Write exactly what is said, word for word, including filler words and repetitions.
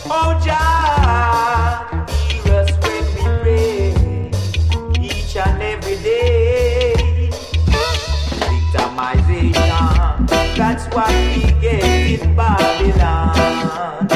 Oh Jah, hear us when we pray, each and every day. Victimization, that's what we get in Babylon.